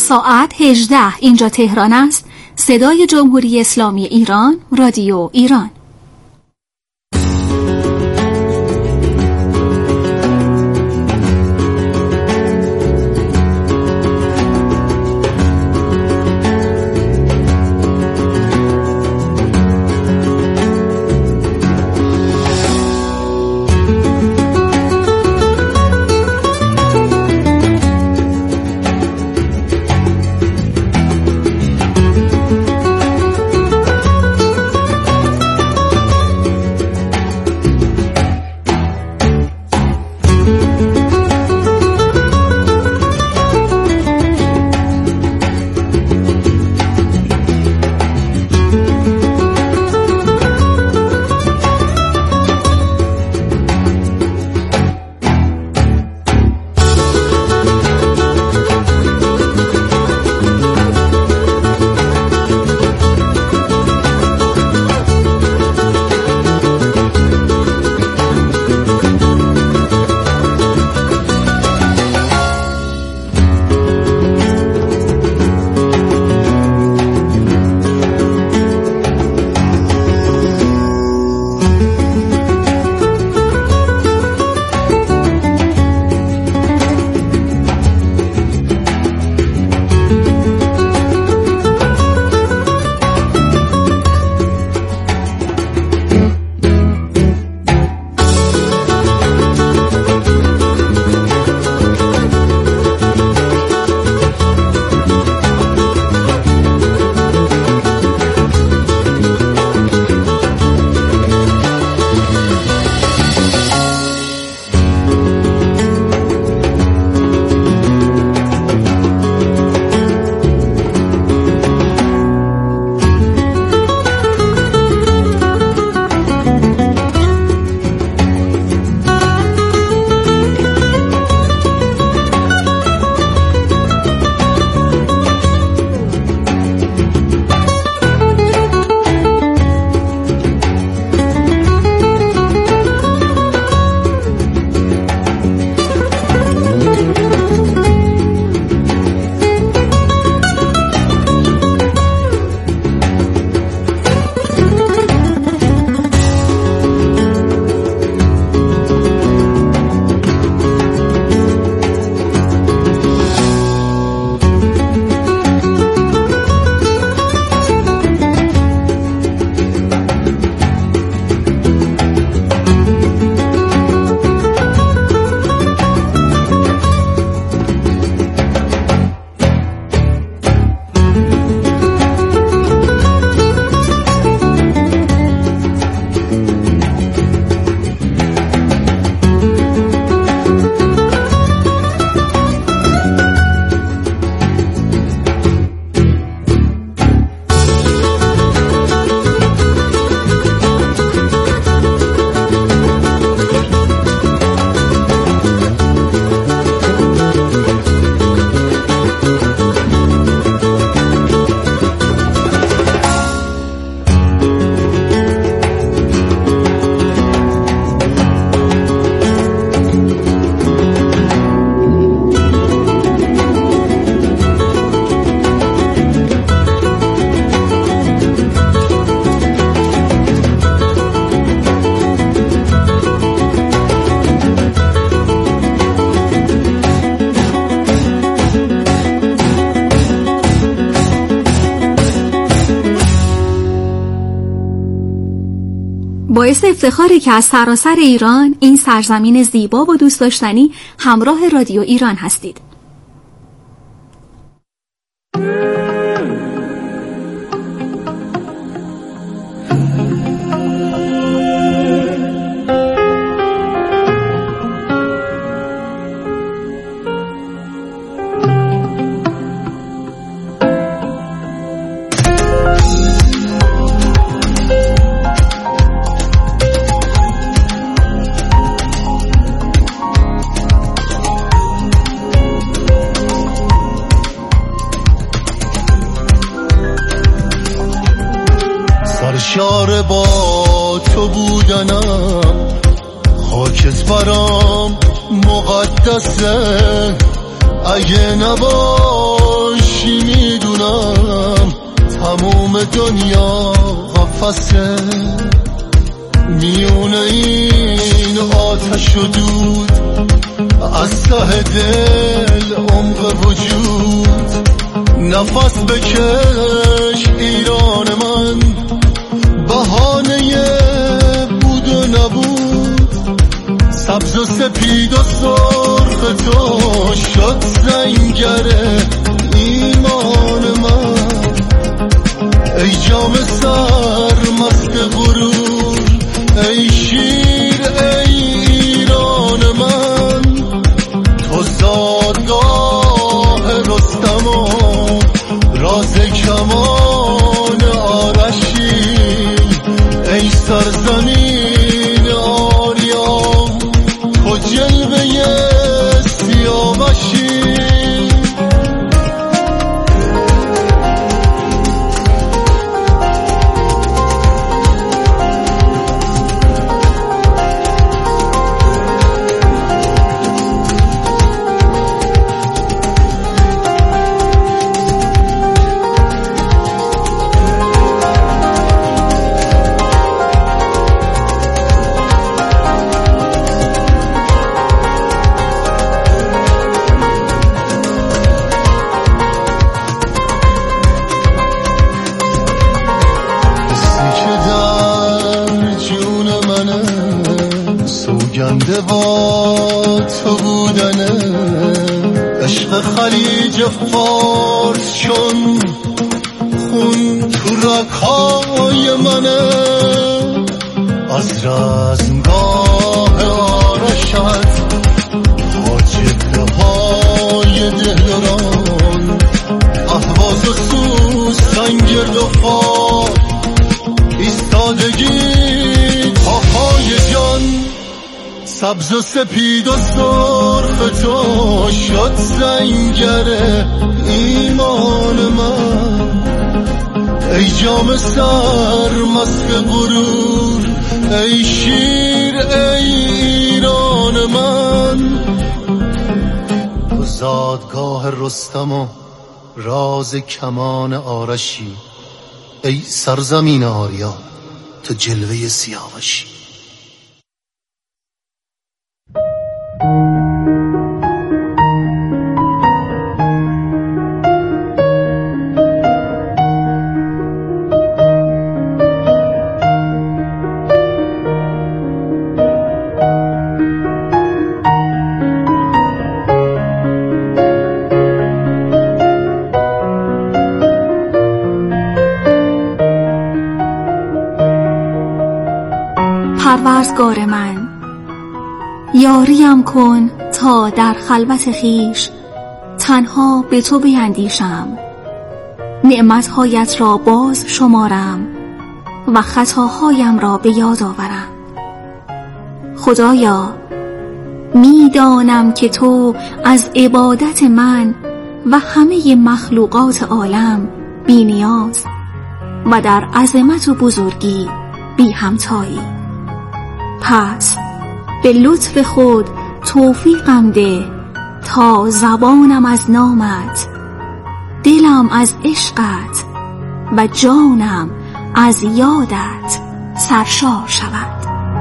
ساعت 18 اینجا تهران است. صدای جمهوری اسلامی ایران، رادیو ایران. باعث افتخاری که از سراسر ایران، این سرزمین زیبا و دوست داشتنی، همراه رادیو ایران هستید. سرشار با تو بودنم، خاکت برام مقدسه، اگه نباشی دنیا قفسه، میونه این آتش و دود، از ته دل عمق وجود. نفس بکش ایران من، بهانه بود و نبود. سبز و سپید و سرخ تو شد زنگره ایمان من. ای جام سرمست غرور، ای شیر ای ایران من. تو زادگاه رستم و راز کمان آرشی، ای سرزمین آریا تو جلوه سیاوشی. سوگنده با تو بودنه، عشق خلیج فارس چون خون تو رگ‌های منه. از رزمگاه آرشت تا جبهه‌های دلداران، اهواز و سوسن و فار ایستادگی تا پای جان. سبز و سپید و سرخ تو شد زنگره ایمان من. ای جام سرمست غرور، ای شیر ای ایران من. تو زادگاه رستم و راز کمان آرشی، ای سرزمین آریا تو جلوه سیاوشی. پروردگار من، یاریم کن تا در خلوت خیش تنها به تو بیندیشم. نعمتهایت را باز شمارم و خطاهایم را به یاد آورم. خدایا، میدانم که تو از عبادت من و همه مخلوقات عالم بی نیاز و در عظمت و بزرگی بی همتایی. پس به لطف خود توفیقم ده تا زبانم از نامت، دلم از عشقت و جانم از یادت سرشار شود.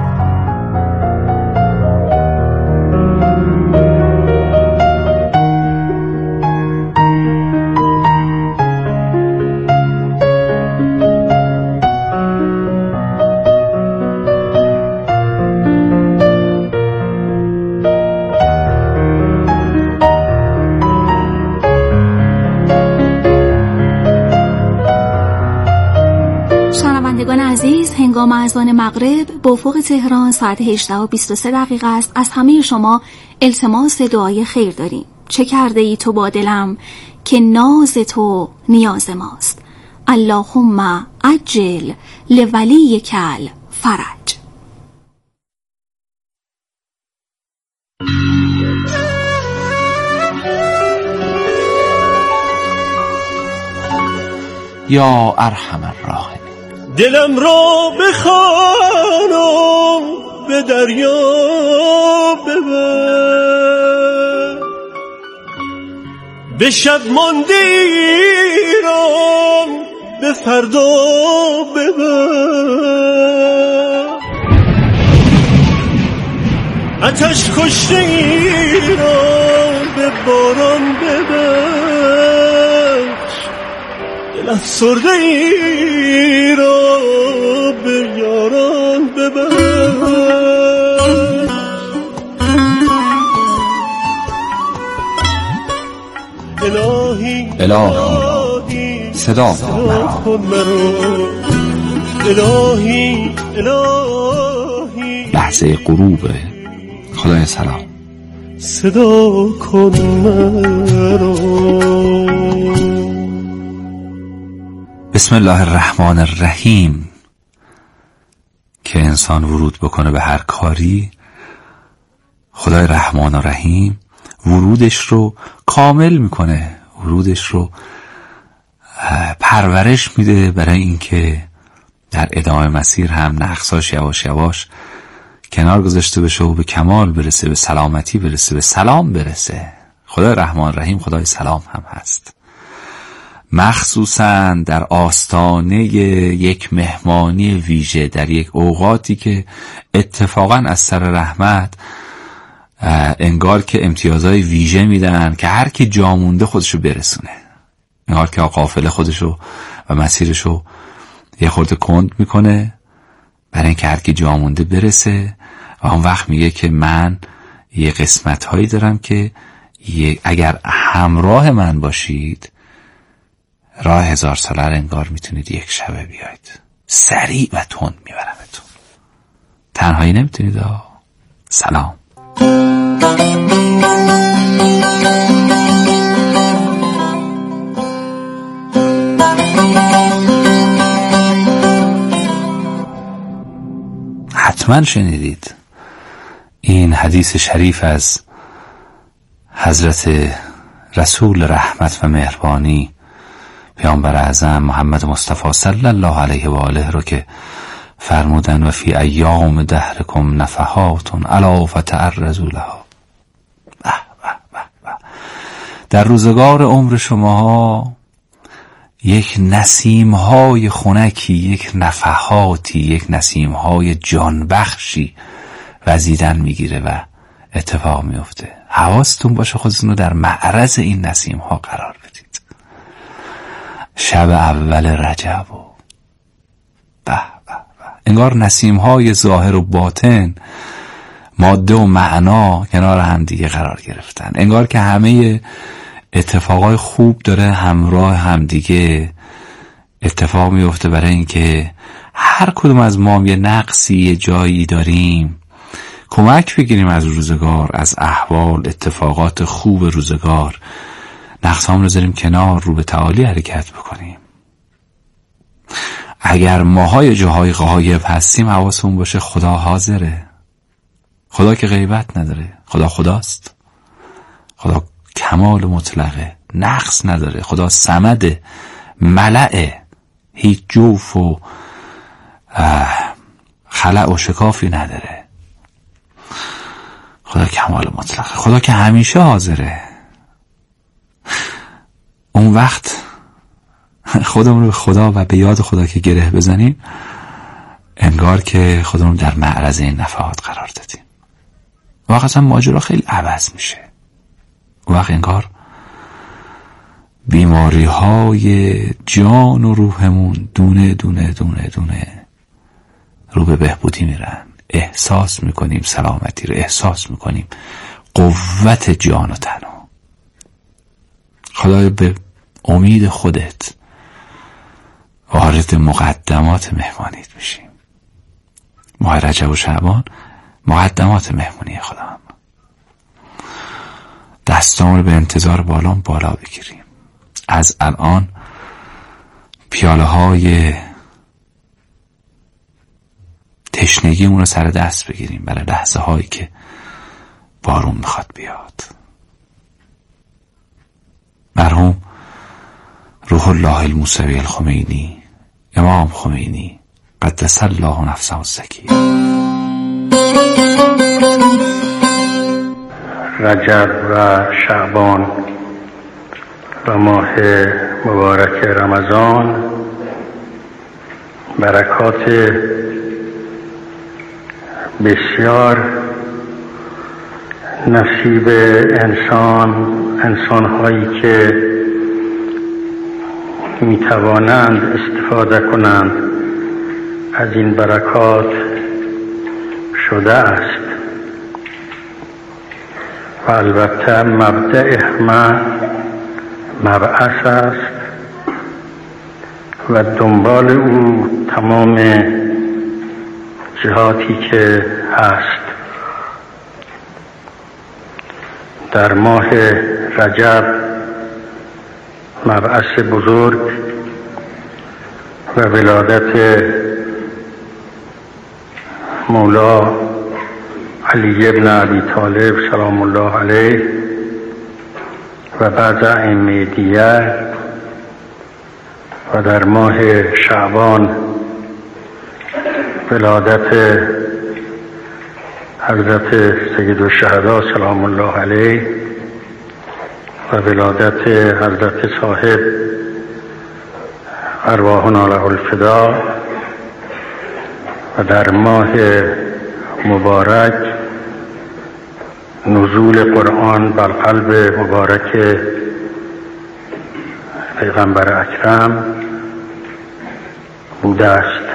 شنوندگان عزیز، هنگام اذان مغرب به افق تهران ساعت 18:23 است. از همه شما التماس دعای خیر داریم. چه کرده ای تو با دلم که ناز تو نیاز ماست. اللهم عجل لولیک الفرج. یا ارحم الراحمین. دلم را بخوانم به دریا ببر، به شب مانده ایران به فردا ببر، آتش کشته ای را به باران ببخش، دل افسرده ای را به یاران ببخش. الهی صدا کن مرا، الهی لحظه غروب. خدای سلام صدا کن مرا. بسم الله الرحمن الرحیم. که انسان ورود بکنه به هر کاری، خدای رحمان و رحیم ورودش رو کامل میکنه، ورودش رو پرورش میده برای اینکه در ادامه مسیر هم نقصاش یواش یواش کنار گذاشته بشه و به کمال برسه، به سلامتی برسه، به سلام برسه. خدای رحمان رحیم خدای سلام هم هست، مخصوصا در آستانه یک مهمانی ویژه، در یک اوقاتی که اتفاقا از سر رحمت انگار که امتیازهای ویژه میدن که هر کی جا مونده خودشو برسونه، انگار که قافله خودشو و مسیرشو یه خورده کند میکنه برای اینکه هر کی جا مونده برسه. و اون وقت میگه که من یه قسمت هایی دارم که اگر همراه من باشید راه 1000 ساله انگار میتونید یک شبه بیاید، سریع و تند میبرمتون، تنهایی نمیتونید. سلام. حتما شنیدید این حدیث شریف از حضرت رسول رحمت و مهربانی پیامبر اعظم محمد مصطفی صلی الله علیه و آله رو که فرمودن و فی ایام دهرکم نفحات الا فتعرضوا لها. در روزگار عمر شماها یک نسیم‌های خنکی، یک نفحاتی، یک نسیم‌های جانبخشی وزیدن میگیره و اتفاق میفته. حواستون باشه خودتون رو در معرض این نسیم‌ها قرار بدید. شب اول رجب و انگار نسیم‌های ظاهر و باطن، ماده و معنا کنار هم دیگه قرار گرفتن، انگار که همه اتفاقای خوب داره همراه هم دیگه اتفاق میفته، برای اینکه هر کدوم از ما یه نقصی، یه جایی داریم، کمک بگیریم از روزگار، از احوال، اتفاقات خوب روزگار، نقصام رو بذاریم کنار، رو به تعالی حرکت بکنیم. اگر ماهای جاهای غایب هستیم حواسمون باشه خدا حاضره، خدا که غیبت نداره، خدا خداست، خدا کمال مطلقه، نقص نداره، خدا صمد ملعه، هیچ جوف و خلع و شکافی نداره، خدا کمال مطلقه، خدا که همیشه حاضره. اون وقت خودمون رو به خدا و به یاد خدا که گره بزنیم، انگار که خودمون در معرض این نفحات قرار دادیم. وقت اصلا ماجرا خیلی عوض میشه. وقت انگار بیماری های جان و روحمون دونه دونه دونه دونه رو به بهبودی میرن. احساس میکنیم سلامتی رو، احساس میکنیم قوت جان و تن. خدایا به امید خودت وارد مقدمات مهمانیت میشیم. ماه رجب و شعبان مقدمات مهمانی خدا هم. دستامون رو به انتظار بالا بگیریم. از الان پیاله های تشنگیمون رو سر دست بگیریم برای لحظه هایی که بارون میخواد بیاد. مرحوم روح الله الموسوی الخمینی، امام خمینی قدس الله نفسه الزکی. رجب و شعبان و ماه مبارک رمضان برکات بسیار نصیب انسان‌هایی که می‌توانند استفاده کنند از این برکات شده است و البته مبدأ همه مبعث است و دنبال او تمام جهاتی که هست. در ماه رجب مبعث بزرگ و ولادت مولا علی ابن ابی طالب سلام الله علیه و بعد ائمه دیگر، و در ماه شعبان ولادت حضرت سید الشهدا سلام الله علیه و ولادت حضرت صاحب ارواحنا له الفدا، و در ماه مبارک نزول قرآن بر قلب مبارک پیغمبر اکرم بوده است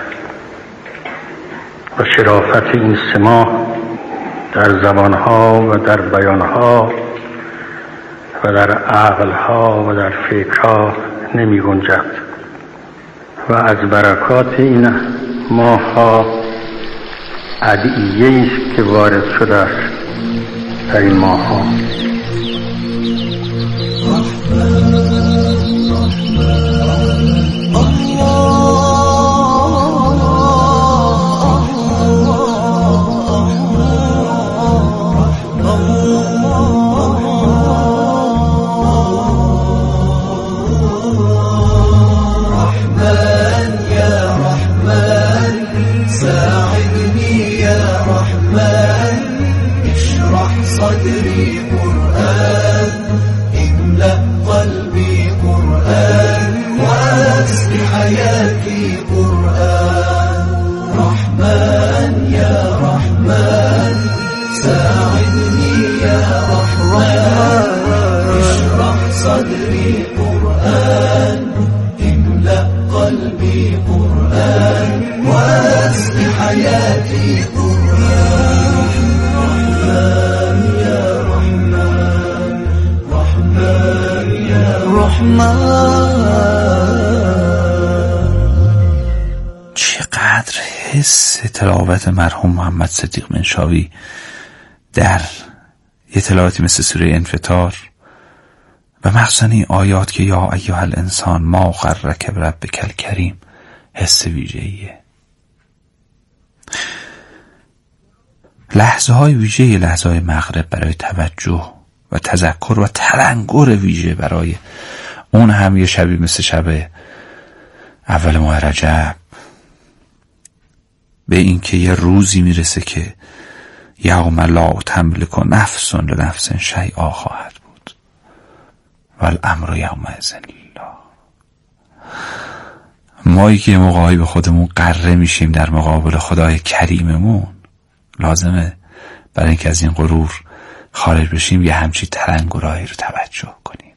و شرافت این سماع در زبانها و در بیانها و در عقلها و در فکرها نمی گنجد و از برکات این ماه‌ها ادعیه‌ای است که وارد شده است در این ماه‌ها. چقدر حس تلاوت مرحوم محمد صدیق منشاوی در یه تلاوتی مثل سوره انفطار و مخصوصا این آیات که یا ایها الانسان ما غرک بربک الکریم حس ویژه‌ایه. لحظه های ویژه، لحظه های مغرب برای توجه و تذکر و تلنگر ویژه برای اون هم یه شبی مثل شب اول ماه رجب، به این که یه روزی میرسه که یوم لا تملک نفس لنفس شیئا خواهد بود و الامر یومئذ لله. مایی که موقعی به خودمون قره میشیم در مقابل خدای کریممون، لازمه برای اینکه از این غرور خارج بشیم یه همچی تلنگرایی رو توجه کنیم.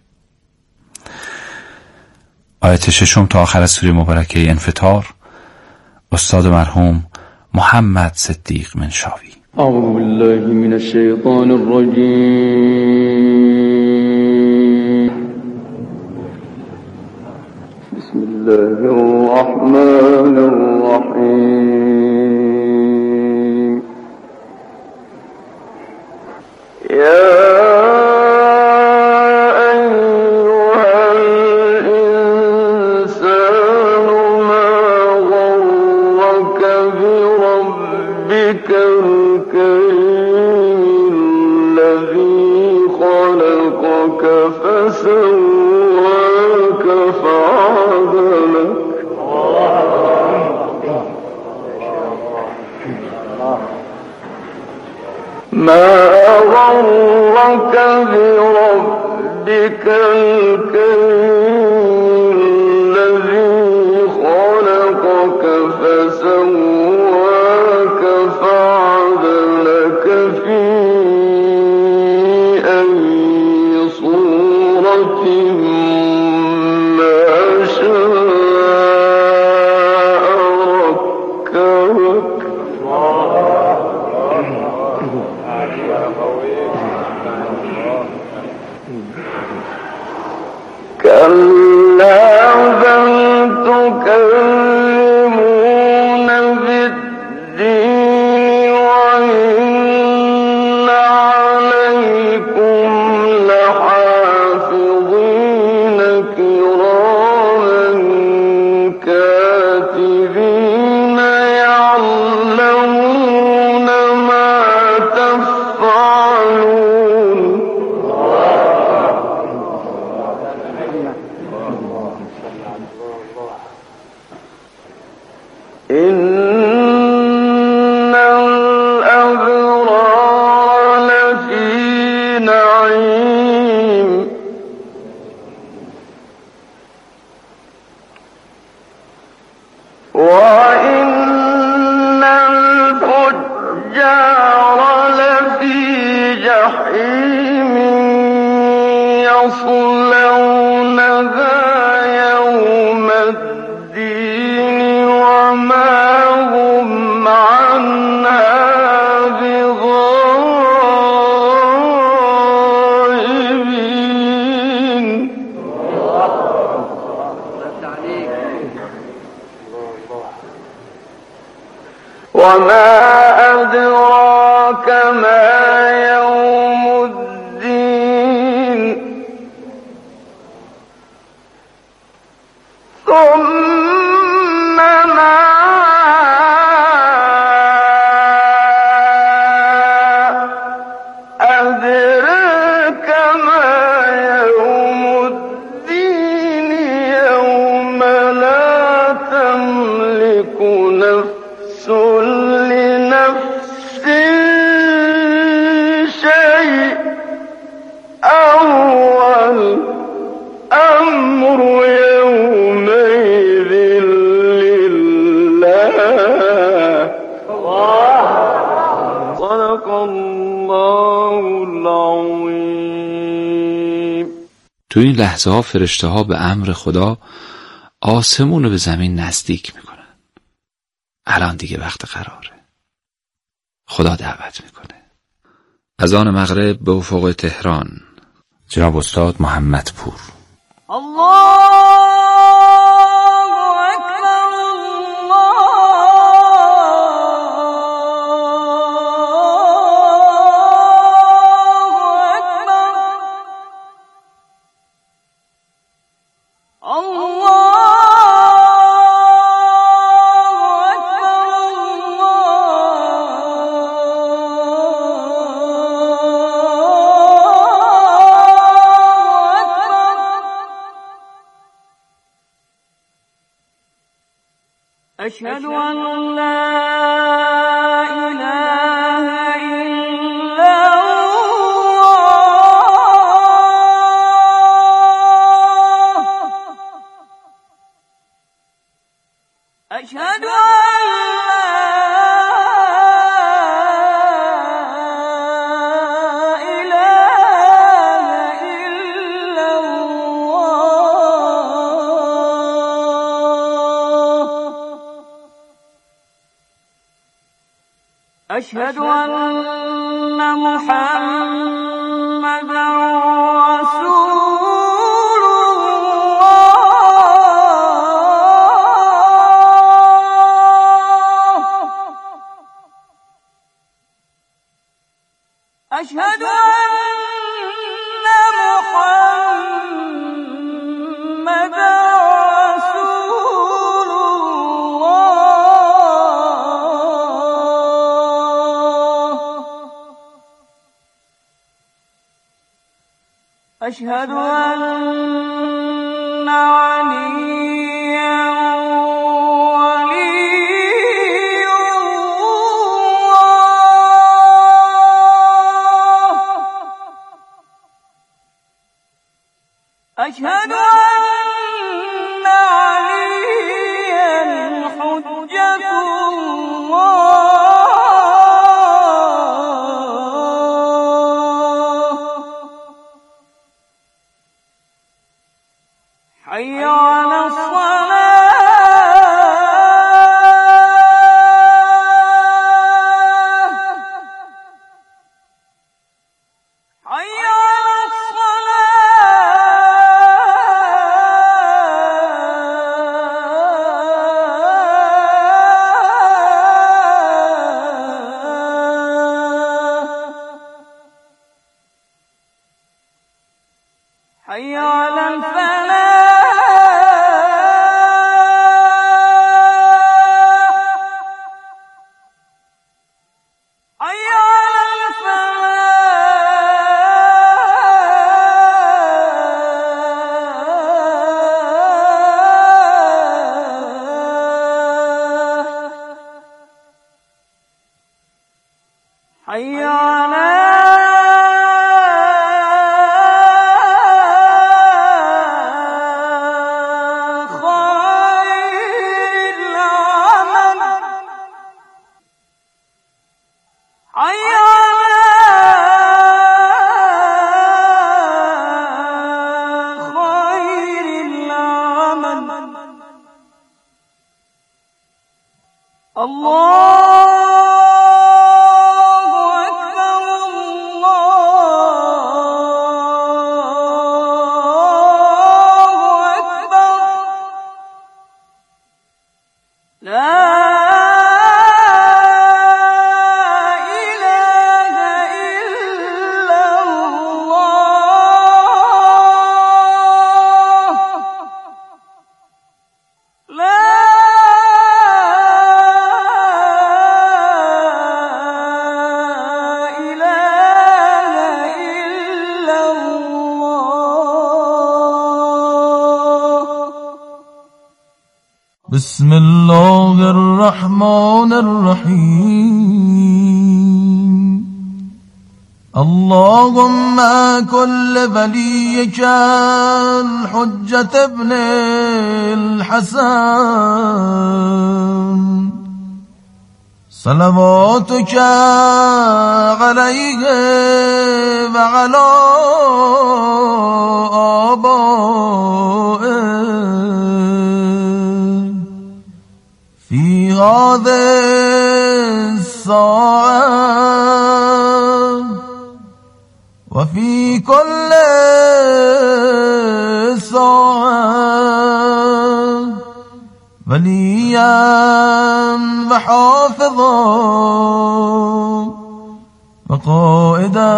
آیت 6 تا آخر از سوره مبارکه انفطار، استاد مرحوم محمد صدیق منشاوی. اعوذ بالله من الشیطان الرجیم. بسم الله الرحمن الرحیم. وإن الفجار لفي جحيم يصلونها يوم الدين وما هم عنها بغائبين. وما أدراك ما يوم الدين. ثم ما أدراك ما يوم الدين. يوم لا تملك نفس لنفس شيئا والأمر يومئذ لله. صدق الله العظيم. تو این لحظه ها فرشته ها به امر خدا آسمون رو به زمین نزدیک میکنن. الان دیگه وقت قراره. خدا دعوت میکنه. اذان مغرب به افق تهران. جناب استاد محمد پور. أشهد أن لا إله إلا الله. أشهد أن أشهد أن محمدا رسول الله. أشهد أن محمدا أشهد أن عليا ولي الله. أشهد أن عليا حجة الله. حي على الصلاة. حي على الصلاة. حي على الفلاح. حي على خير العالمين. بسم الله الرحمن الرحیم اللهم كل وليك الحجة ابن الحسن صلواتك عليه وعلى آبائه في هذه الساعة وفي كل ساعة وليا وحافظا وقائدا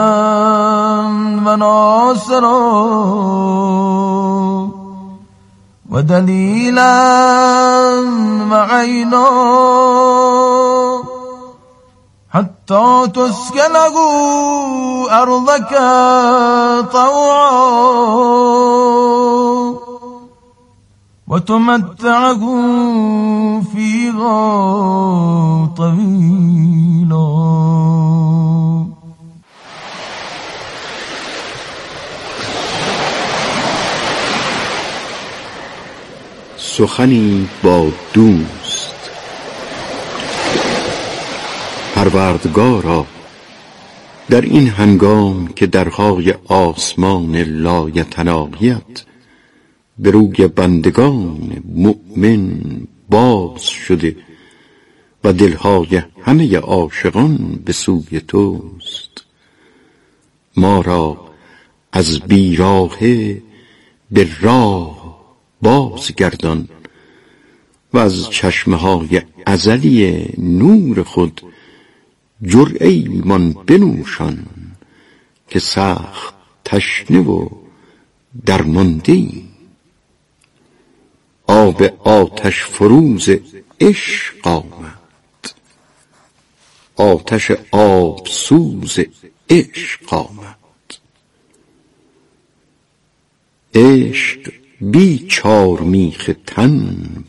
وناصرا ودليلا وعينا حتى تسكنه أرضك طوعا وتمتعه فيها طويلا. سخنی با دوست. پروردگارا، در این هنگام که درهای آسمان لایتناهیت به روی بندگان مؤمن باز شده و دلهای همه عاشقان به سوی توست، ما را از بیراهه به راه بازگردان و از چشمه‌های ازلی نور خود جرعه ایمان بنوشان که سخت تشنه و درمانده‌ایم. آب آتش فروز عشق آمد، آتش آب سوز عشق آمد. عشق بی چارمیخ تن